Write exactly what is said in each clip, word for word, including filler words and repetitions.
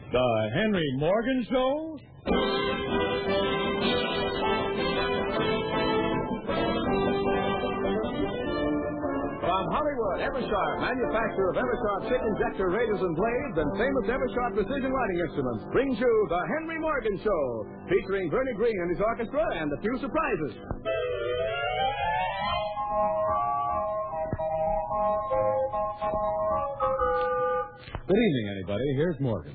The Henry Morgan Show? From Hollywood, Eversharp, manufacturer of Eversharp Chick Injector razors and blades and famous Eversharp precision writing instruments, brings you The Henry Morgan Show, featuring Bernie Green and his orchestra and a few surprises. Good evening, anybody. Here's Morgan.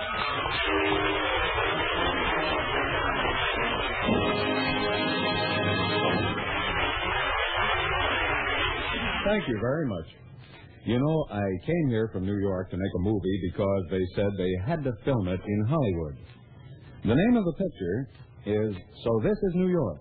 Thank you very much. You know, I came here from New York to make a movie because they said they had to film it in Hollywood. The name of the picture is So This Is New York.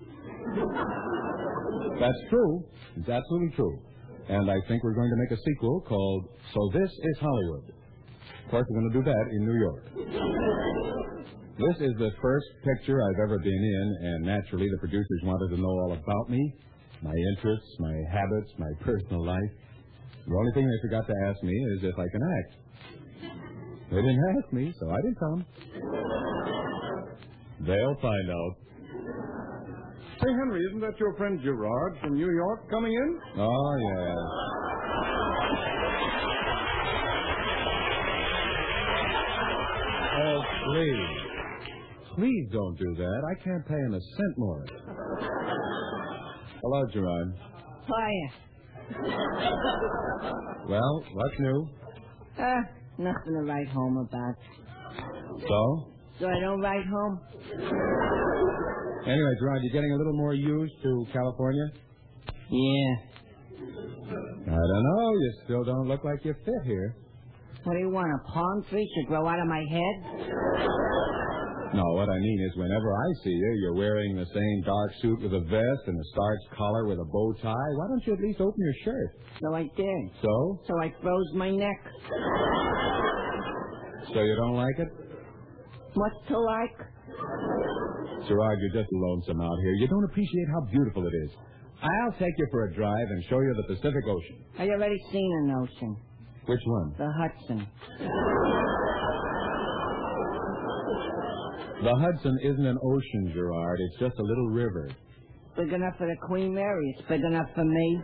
That's true. It's absolutely true. And I think we're going to make a sequel called So This Is Hollywood. Of course, we're going to do that in New York. This is the first picture I've ever been in, and naturally the producers wanted to know all about me, my interests, my habits, my personal life. The only thing they forgot to ask me is if I can act. They didn't ask me, so I didn't tell them. They'll find out. Say, Henry, isn't that your friend Gerard from New York coming in? Oh, yeah. Oh, please. Please don't do that. I can't pay him a cent more. Hello, Gerard. Hiya. Well, what's new? Uh, nothing to write home about. So? So I don't write home? Anyway, Gerard, you're getting a little more used to California? Yeah. I don't know. You still don't look like you fit here. What do you want, a palm tree should grow out of my head? No, what I mean is whenever I see you, you're wearing the same dark suit with a vest and a starched collar with a bow tie. Why don't you at least open your shirt? So I did. So? So I froze my neck. So you don't like it? What's to like? Gerard, you're just lonesome out here. You don't appreciate how beautiful it is. I'll take you for a drive and show you the Pacific Ocean. Have you already seen an ocean? Which one? The Hudson. The Hudson isn't an ocean, Gerard. It's just a little river. Big enough for the Queen Mary. It's big enough for me.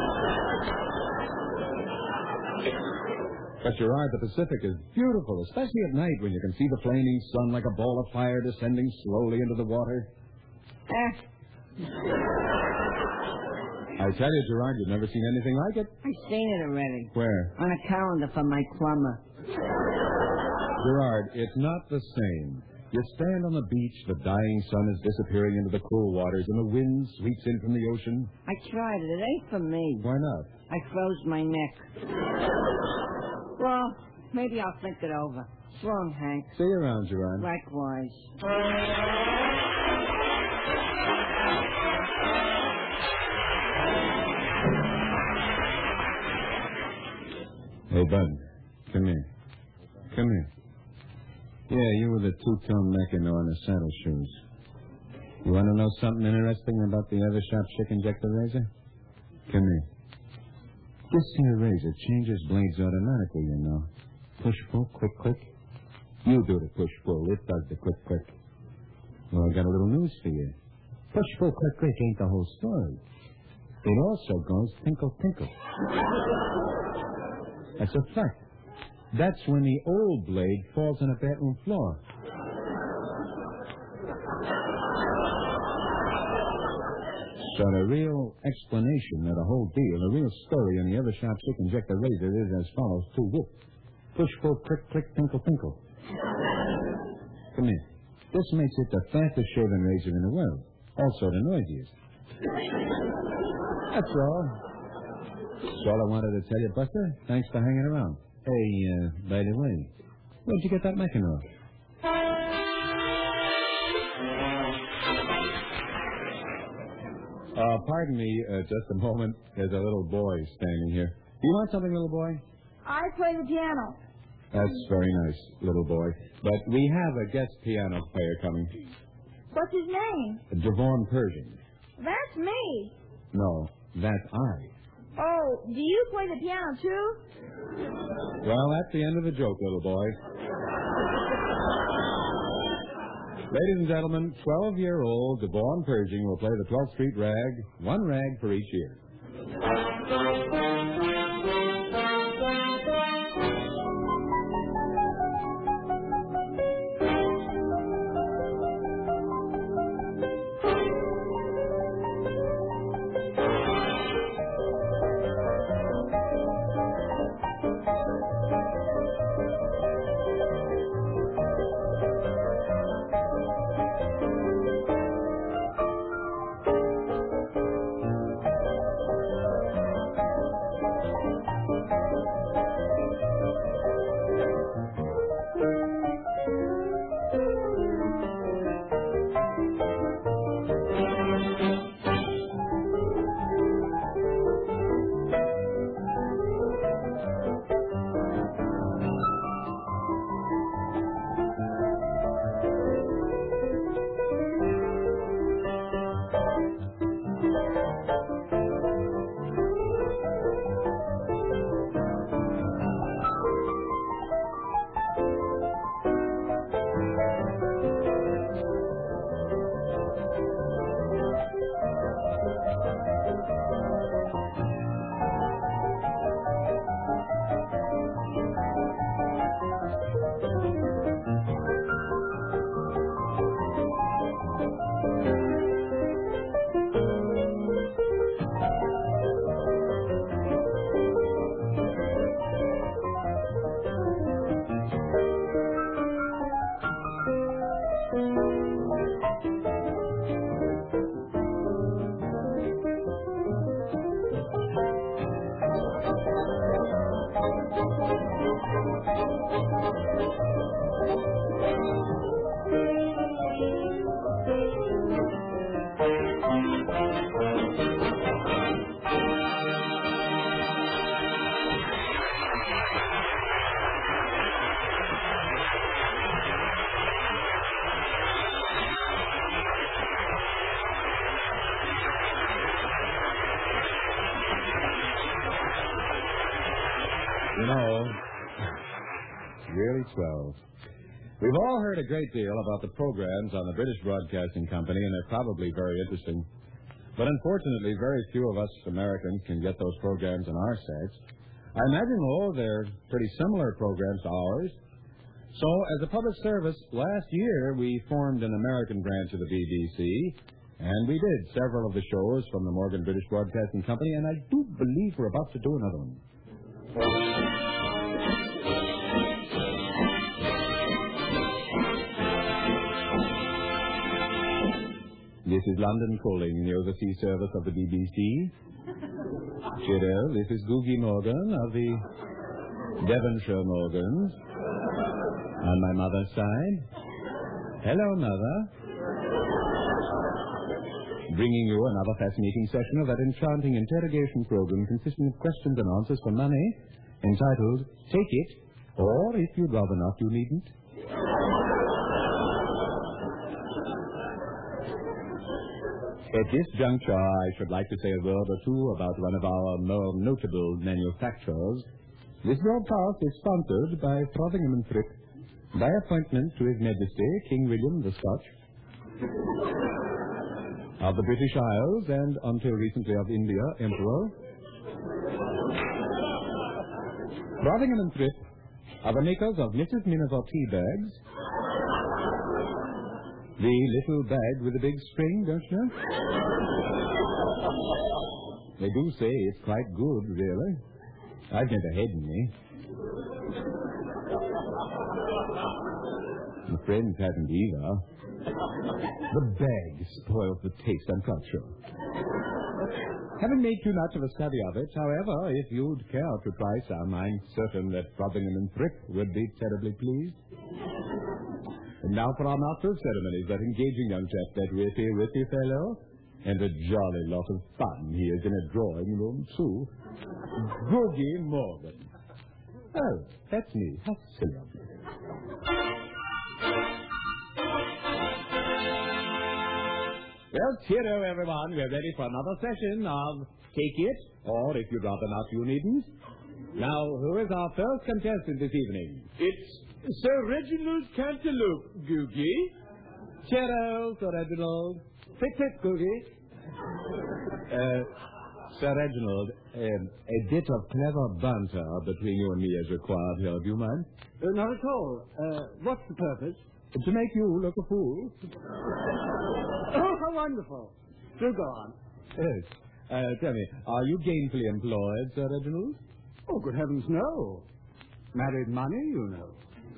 But, Gerard, the Pacific is beautiful, especially at night when you can see the flaming sun like a ball of fire descending slowly into the water. Eh. I tell you, Gerard, you've never seen anything like it. I've seen it already. Where? On a calendar from my plumber. Gerard, it's not the same. You stand on the beach, the dying sun is disappearing into the cool waters, and the wind sweeps in from the ocean. I tried it. It ain't for me. Why not? I froze my neck. Well, maybe I'll think it over. So long, Hank. See you around, Gerard. Likewise. Hey, Bud. Come here. Come here. Yeah, you with the two-tone Mackinac and the saddle shoes. You want to know something interesting about the Eversharp Chick Injector razor? Come here. This here razor changes blades automatically, you know. Push-pull, quick-click. You do the push-pull. It does the quick-click. Well, I got a little news for you. Push-pull, quick-click ain't the whole story. It also goes tinkle-tinkle. That's a fact. That's when the old blade falls on a bedroom floor. So the real explanation of the whole deal, the real story in the Eversharp Chick Injector razor is as follows, too. Whoop. Push, pull, click, click, tinkle, tinkle. Come here. This makes it the fastest shaving razor in the world. Also the noisiest. That's all. That's all I wanted to tell you, Buster. Thanks for hanging around. Hey, uh, by the way, where'd you get that Mackinac? Uh, pardon me, uh, just a moment. There's a little boy standing here. Do you want something, little boy? I play the piano. That's very nice, little boy. But we have a guest piano player coming. What's his name? Javon Pershing. That's me. No, that's I. Oh, do you play the piano, too? Well, that's the end of the joke, little boy. Ladies and gentlemen, twelve-year-old DeVaughn Pershing will play the twelfth Street Rag, one rag for each year. You know, really twelve. We've all heard a great deal about the programs on the British Broadcasting Company, and they're probably very interesting. But unfortunately, very few of us Americans can get those programs on our sets. I imagine, though, they're pretty similar programs to ours. So, as a public service, last year we formed an American branch of the B B C, and we did several of the shows from the Morgan British Broadcasting Company, and I do believe we're about to do another one. This is London calling, the overseas service of the B B C. Cheerio, this is Googie Morgan of the Devonshire Morgans. On my mother's side. Hello, Mother. Bringing you another fascinating session of that enchanting interrogation program consisting of questions and answers for money, entitled Take It, or if you'd rather not, you needn't. At this juncture, I should like to say a word or two about one of our more notable manufacturers. This broadcast is sponsored by Frothingham and Fripp, by appointment to His Majesty King William the Scotch, of the British Isles, and until recently of India, Emperor. Frothingham and Fripp are the makers of Missus Miniver tea bags. The little bag with the big string, don't you know? They do say it's quite good, really. I've never had any. My friends haven't either. The bag spoils the taste, I'm quite sure. Haven't made too much of a study of it. However, if you'd care to try some, I'm certain that Frothingham and Fripp would be terribly pleased. And now for our master of ceremonies, that engaging young chap, that witty, witty fellow. And a jolly lot of fun he is in a drawing room, too. Googie Morgan. Oh, that's me. How silly. Well, cheerio, everyone. We're ready for another session of Take It, or if you'd rather not, you needn't. Now, who is our first contestant this evening? It's Sir Reginald Cantaloupe, Googie. Cheerio, Sir Reginald. Fix-it, Googie. Uh, Sir Reginald, um, a bit of clever banter between you and me is required here. Do you mind? Uh, not at all. Uh, what's the purpose? To make you look a fool. Oh, how wonderful. Do go on. Yes. Uh, tell me, are you gainfully employed, Sir Reginald? Oh, good heavens, no. Married money, you know.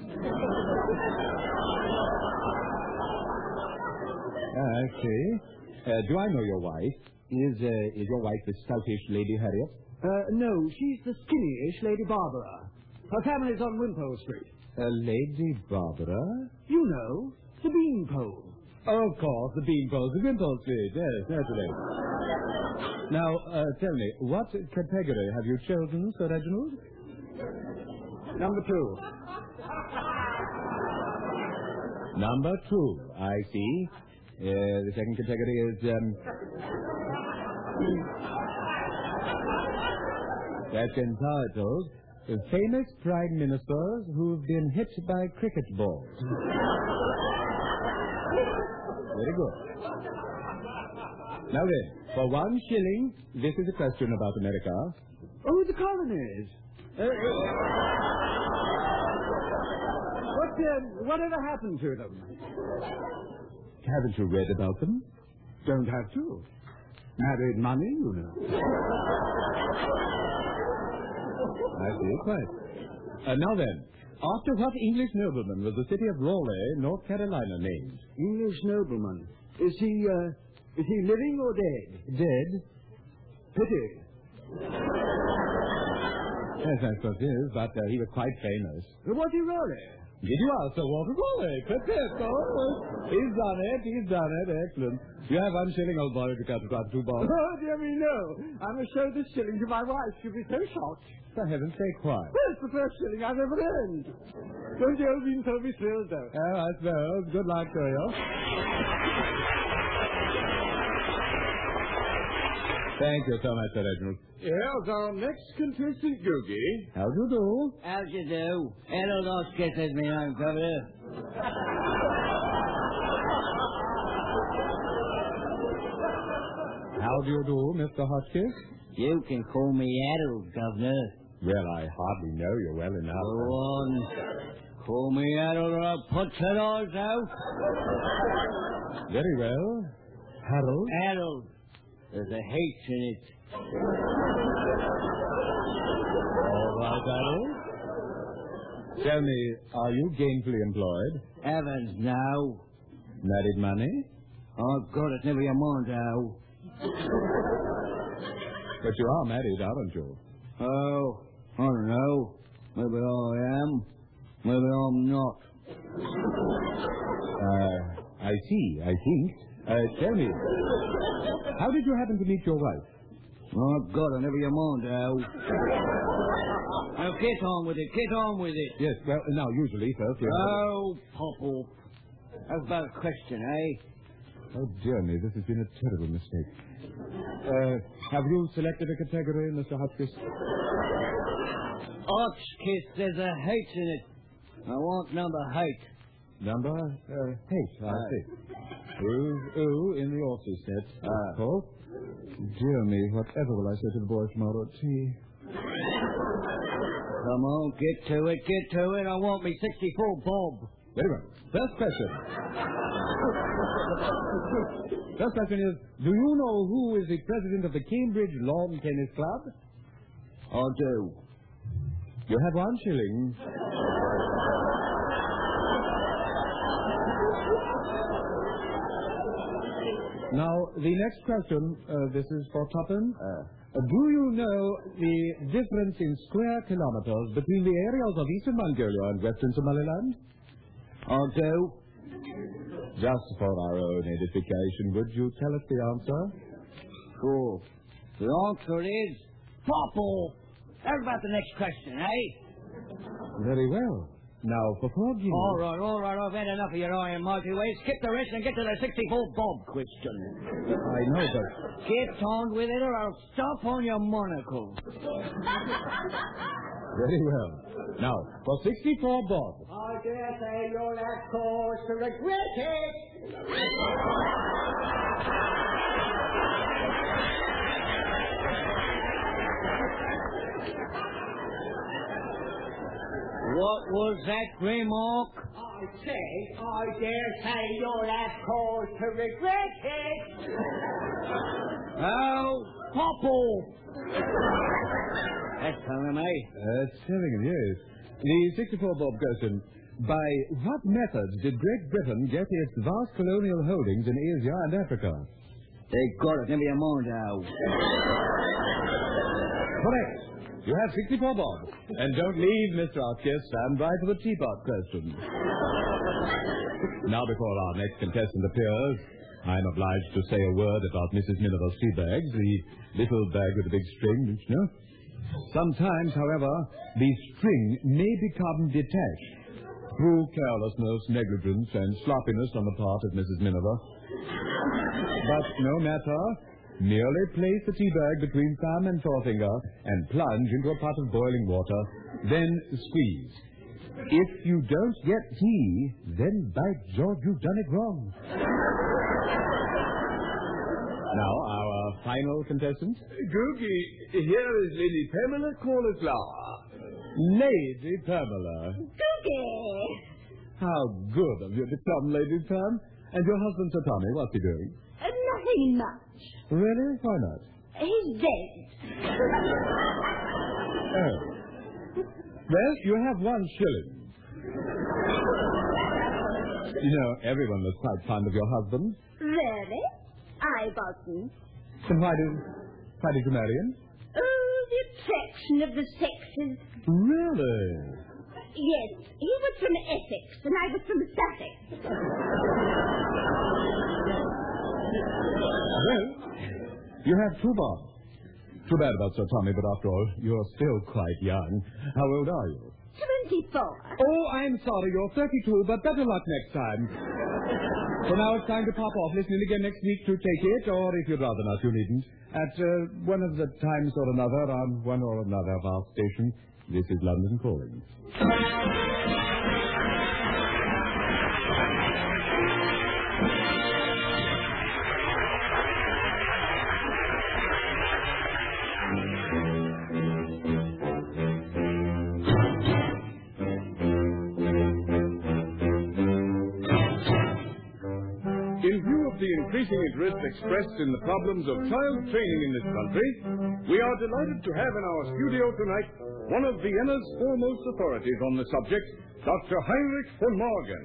Ah, I see. Uh, do I know your wife? Is uh, is your wife the stoutish Lady Harriet? Uh, no, she's the skinny-ish Lady Barbara. Her family's on Wimpole Street. Uh, Lady Barbara? You know, the beanpole. Oh, of course, the beanpoles, the Wimpole Street. Yes, naturally. Now, uh, tell me, what category have you chosen, Sir Reginald? Number two. Number two, I see. Uh, the second category is, um... that's entitled, Famous Prime Ministers Who've Been Hit by Cricket Balls. Very good. Now then, for one shilling, this is a question about America. Oh, the colonies. Uh, what, uh, whatever happened to them? Haven't you read about them? Don't have to. Married money, you know. I see, quite. Uh, now then, after what English nobleman was the city of Raleigh, North Carolina, named? English nobleman. Is he, uh, is he living or dead? Dead? Pity. Yes, I suppose he is, but uh, he was quite famous. Was he really? Did you ask Sir Walter Raleigh? Quick, oh, he's done it, he's done it, excellent. You have one shilling, old boy, if you can't grab two bob. Oh, dear me, no. I must show this shilling to my wife. She'll be so shocked. For heaven's sake, why? Well, it's the first shilling I've ever earned. Don't you, old bean so be thrilled, though? Oh, I suppose. Good luck to you. Thank you so much, Sir Reginald. Here's our next contestant, Googie. How do you do? How do you do? Hello, those kisses, me own governor. How do you do, Mister Hotchkiss? You can call me Adult, governor. Well, I hardly know you well enough. Go on. Call me Adult or I'll put your eyes out. Very well. Harold? Adult. There's a H in it. All right, Harold. Tell me, are you gainfully employed? Evans, now. Married money? I've got it, never you mind how. But you are married, aren't you? Oh, I don't know. Maybe I am. Maybe I'm not. Uh, I see, I think. Uh, tell me, how did you happen to meet your wife? I've got it, never you mind how. Now get on with it, get on with it. Yes, well, now, usually, first... you- Oh, pop up. How about a question, eh? Oh, dear me, this has been a terrible mistake. Uh, have you selected a category, Mister Hotchkiss? Hotchkiss, there's a H in it. I want number eight. Number uh, eight, I see. Ooh, ooh, in the office set. Ah. Paul? Dear me, whatever will I say to the boys tomorrow at tea? Come on, get to it, get to it. I want me sixty-four bob. Very well. First question. First question is, do you know who is the president of the Cambridge Lawn Tennis Club? I do. You have one shilling. Now, the next question, uh, this is for Topham. Uh, do you know the difference in square kilometers between the areas of Eastern Mongolia and Western Somaliland? I do. Just for our own edification, would you tell us the answer? Sure. The answer is Popple. How about the next question, eh? Very well. Now, before giving... All right, all right. I've had enough of your iron mighty ways. Skip the rest and get to the sixty-four bob question. I know, but... Get on with it or I'll stop on your monocle. Very well. Now, for sixty-four bob. I dare say you'll have cause to regret it. What was that, Greymark? I said, I dare say you'll have cause to regret it. Oh, Popple. That's telling me. That's telling him, yes. The sixty-four bob question. By what methods did Great Britain get its vast colonial holdings in Asia and Africa? They got it. Never mind how. Correct. You have sixty-four bob. And don't leave, Mister Outkiss. Stand by for the teapot question. Now, before our next contestant appears, I'm obliged to say a word about Missus Miniver's tea bags, the little bag with the big string, don't you know? Sometimes, however, the string may become detached through carelessness, negligence, and sloppiness on the part of Missus Miniver. But no matter, merely place the tea bag between thumb and forefinger and plunge into a pot of boiling water, then squeeze. If you don't get tea, then by George, you've done it wrong. Now, our final contestant. Googie, here is Lady Pamela Cauliflower. Lady Pamela. Googie. How good of you to come, Lady Pam. And your husband, Sir Tommy, what's he doing? Uh, nothing much. Really? Why not? He's dead. Oh. Well, you have one shilling. You know, everyone was quite fond of your husband. Really? I wasn't. Then why did, why did you marry him? Oh, the attraction of the sexes. Really? Yes, he was from Essex and I was from Sussex. Well, you have two bob. Too bad about Sir Tommy, but after all, you're still quite young. How old are you? Twenty-four. Oh, I'm sorry, you're thirty-two, but better luck next time. So now it's time to pop off. Listen in again next week to take it, or if you'd rather not, you needn't. At uh, one of the times or another, on one or another of our stations. This is London Calling. In view of the increasing interest expressed in the problems of child training in this country, we are delighted to have in our studio tonight one of Vienna's foremost authorities on the subject, Doctor Heinrich von Morgen.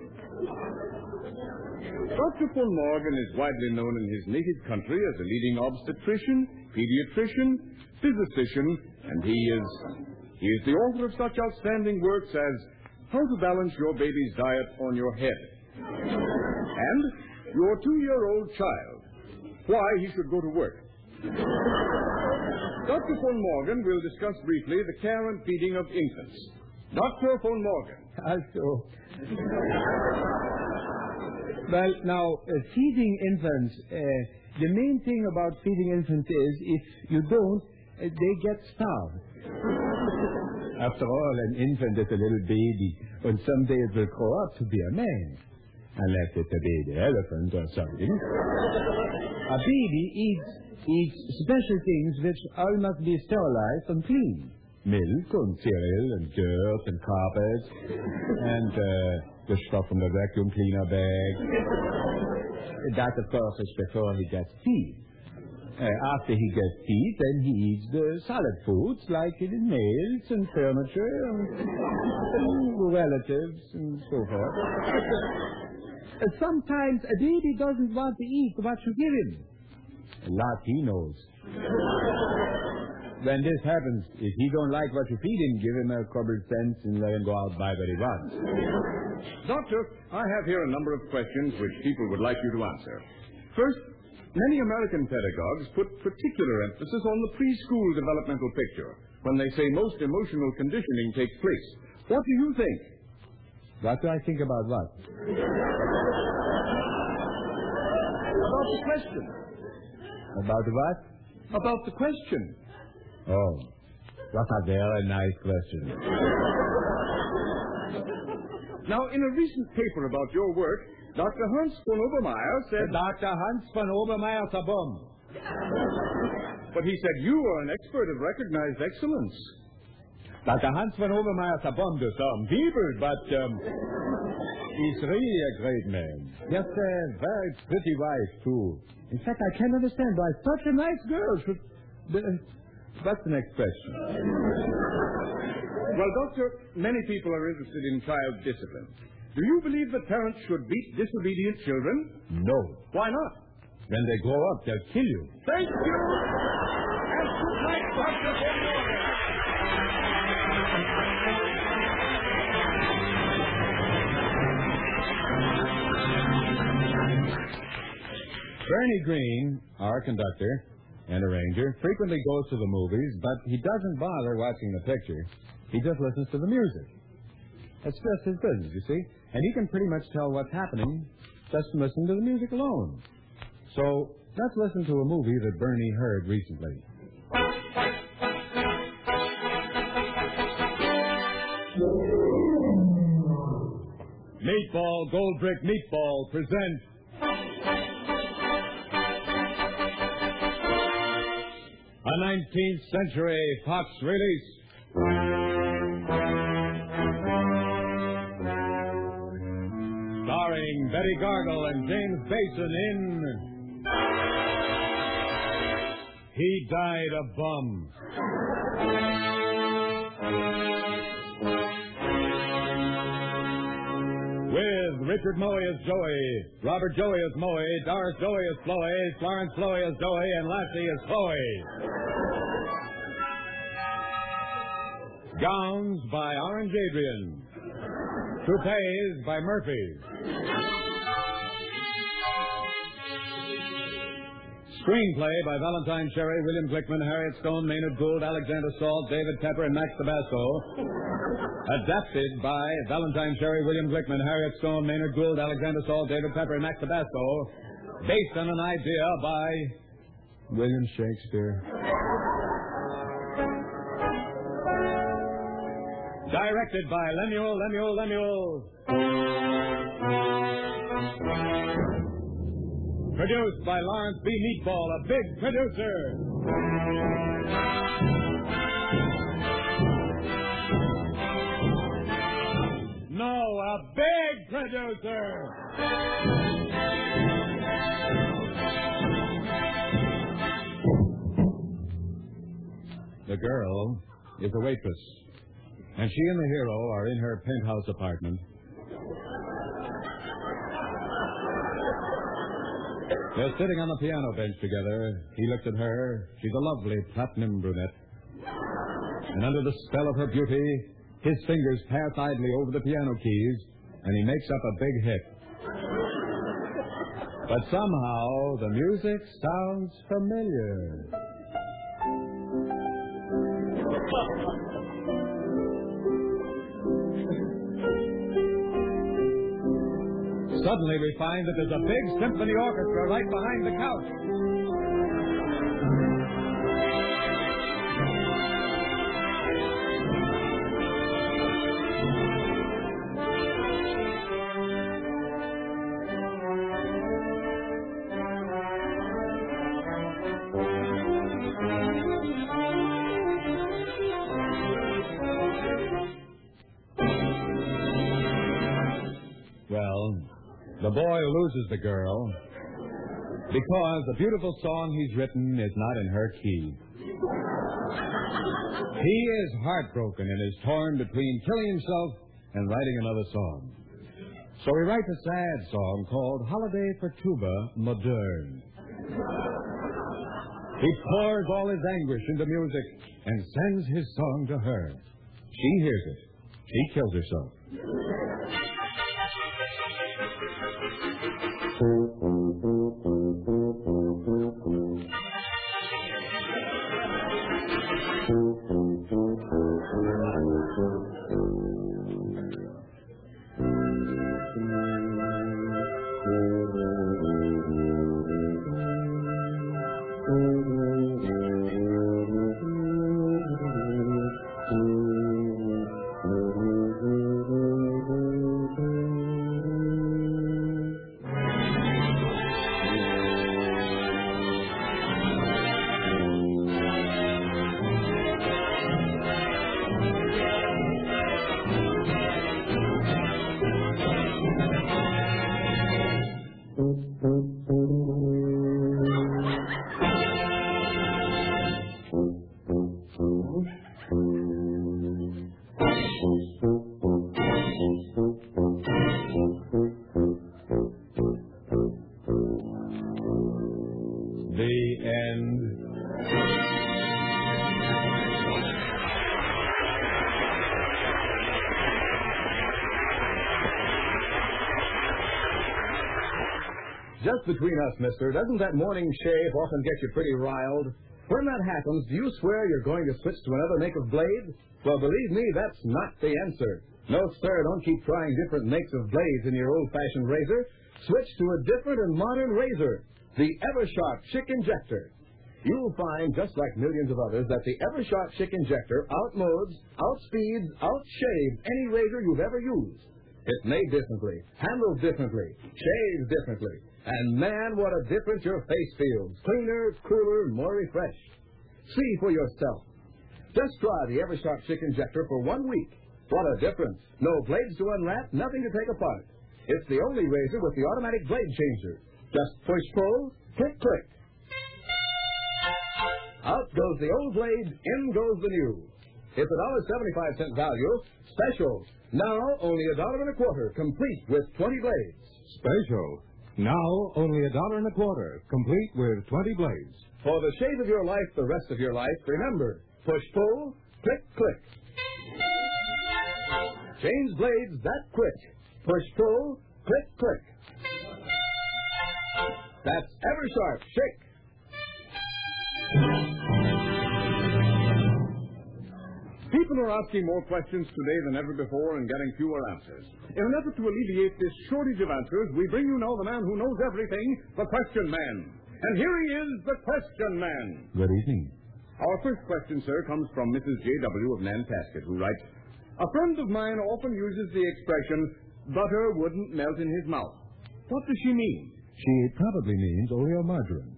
Doctor von Morgen is widely known in his native country as a leading obstetrician, pediatrician, physician, and he is he is the author of such outstanding works as How to Balance Your Baby's Diet on Your Head and Your Two-Year-Old Child, Why He Should Go to Work. Doctor von Morgen will discuss briefly the care and feeding of infants. Doctor von Morgen. Also. Well, now, uh, feeding infants, uh, the main thing about feeding infants is if you don't, uh, they get starved. After all, an infant is a little baby, and someday it will grow up to be a man. Unless it's a baby elephant or something. A baby eats, eats special things which all must be sterilized and clean. Milk and cereal and dirt and carpets and uh, the stuff from the vacuum cleaner bag. That, of course, is before he gets teeth. Uh, after he gets teeth, then he eats the solid foods like uh, nails and furniture and, and relatives and so forth. Uh, sometimes a baby doesn't want to eat what you give him. A lot he knows. When this happens, if he don't like what you feed him, give him a couple of cents and let him go out and buy what he wants. Doctor, I have here a number of questions which people would like you to answer. First, many American pedagogues put particular emphasis on the preschool developmental picture when they say most emotional conditioning takes place. What do you think? What do I think about what? About the question. About what? About the question. Oh. What a very nice question. Now, in a recent paper about your work, Doctor Hans von Obermeyer said... Doctor Hans von Obermeyer is a bum. But he said you are an expert of recognized excellence. Doctor Hans von Obermeyer is a bum to some people, but um, he's really a great man. He has a very pretty wife, too. In fact, I can't understand why such a nice girl should... What's the next question? Well, Doctor, many people are interested in child discipline. Do you believe that parents should beat disobedient children? No. Why not? When they grow up, they'll kill you. Thank you! And good night, Doctor Von Morgan. Bernie Green, our conductor and arranger, frequently goes to the movies, but he doesn't bother watching the picture. He just listens to the music. It's just his business, you see. And he can pretty much tell what's happening just from listening to the music alone. So let's listen to a movie that Bernie heard recently. Meatball, Gold Brick Meatball present a nineteenth century Fox release. Starring Betty Gargle and James Basin in He Died a Bum. With Richard Moe as Joey, Robert Joey as Moe, Doris Joey as Chloe, Florence Chloe as Joey, and Lassie as Chloe. Gowns by Orange Adrian. Toupees by Murphy. Screenplay by Valentine Sherry, William Glickman, Harriet Stone, Maynard Gould, Alexander Salt, David Tepper, and Max Tabasco. Adapted by Valentine Sherry, William Glickman, Harriet Stone, Maynard Gould, Alexander Salt, David Tepper, and Max Tabasco. Based on an idea by William Shakespeare. Directed by Lemuel, Lemuel, Lemuel. Produced by Lawrence B. Meatball, a big producer. No, a big producer. The girl is a waitress, and she and the hero are in her penthouse apartment. They're sitting on the piano bench together. He looks at her. She's a lovely platinum brunette. And under the spell of her beauty, his fingers pass idly over the piano keys, and he makes up a big hit. But somehow, the music sounds familiar. Suddenly, we find that there's a big symphony orchestra right behind the couch. Well, the boy loses the girl because the beautiful song he's written is not in her key. He is heartbroken and is torn between killing himself and writing another song. So he writes a sad song called Holiday for Tuba Moderne. He pours all his anguish into music and sends his song to her. She hears it. She kills herself. Just between us, mister, doesn't that morning shave often get you pretty riled? When that happens, do you swear you're going to switch to another make of blade? Well, believe me, that's not the answer. No, sir, don't keep trying different makes of blades in your old-fashioned razor. Switch to a different and modern razor, the Eversharp Chick Injector. You'll find, just like millions of others, that the Eversharp Chick Injector outmodes, outspeeds, outshaves any razor you've ever used. It's made differently, handled differently, shaves differently. And man, what a difference your face feels. Cleaner, cooler, more refreshed. See for yourself. Just try the Eversharp Chick Injector for one week. What a difference. No blades to unwrap, nothing to take apart. It's the only razor with the automatic blade changer. Just push-pull, click-click. Out goes the old blade, in goes the new. It's a one dollar and seventy-five cents value, special. Now, only a dollar and a quarter, complete with twenty blades. Special. Now, only a dollar and a quarter, complete with twenty blades. For the shave of your life, the rest of your life, remember, push-pull, click-click. Change blades that quick. Push-pull, click-click. That's Eversharp Chick. People are asking more questions today than ever before and getting fewer answers. In an effort to alleviate this shortage of answers, we bring you now the man who knows everything, the Question Man. And here he is, the Question Man. Good evening. Our first question, sir, comes from Missus J W of Nantasket, who writes, a friend of mine often uses the expression, butter wouldn't melt in his mouth. What does she mean? She probably means oleomargarine.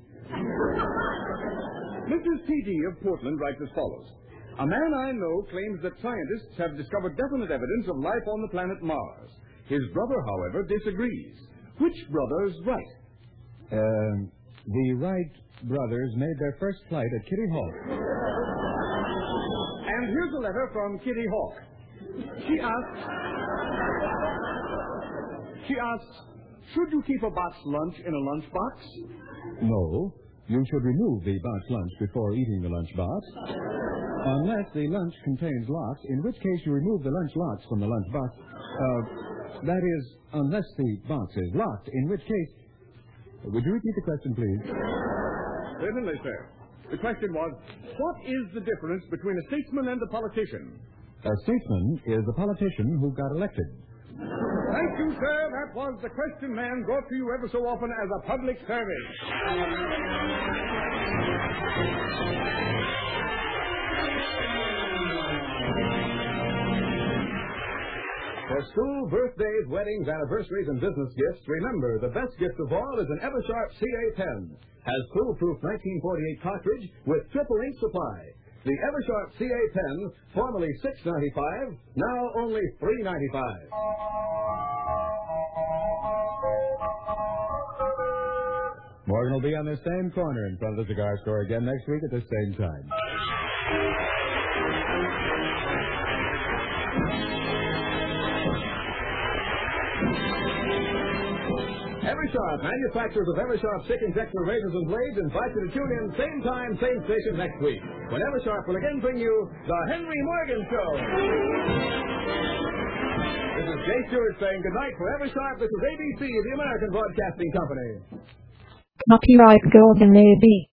Missus T D of Portland writes as follows. A man I know claims that scientists have discovered definite evidence of life on the planet Mars. His brother, however, disagrees. Which brother's right? Um, the Wright brothers made their first flight at Kitty Hawk. And here's a letter from Kitty Hawk. She asks, she asks, should you keep a boxed lunch in a lunchbox? No. You should remove the boxed lunch before eating the lunchbox. Unless the lunch contains locks, in which case you remove the lunch locks from the lunchbox. Uh, that is, unless the box is locked, in which case... Would you repeat the question, please? Certainly, sir. The question was, what is the difference between a statesman and a politician? A statesman is a politician who got elected. Thank you, sir. That was the Question Man, brought to you ever so often as a public service. For school, birthdays, weddings, anniversaries, and business gifts, remember, the best gift of all is an Eversharp C A pen. Has foolproof nineteen forty-eight cartridge with triple ink supply. The Eversharp C A pen, formerly six dollars and ninety-five cents, now only three dollars and ninety-five cents. Morgan will be on this same corner in front of the cigar store again next week at the same time. Eversharp, manufacturers of Eversharp Chick Injector razors and blades, invite you to tune in same time, same station next week, when Eversharp will again bring you The Henry Morgan Show. This is Jay Stewart saying goodnight for Eversharp. This is A B C, the American Broadcasting Company. Copyright Golden A B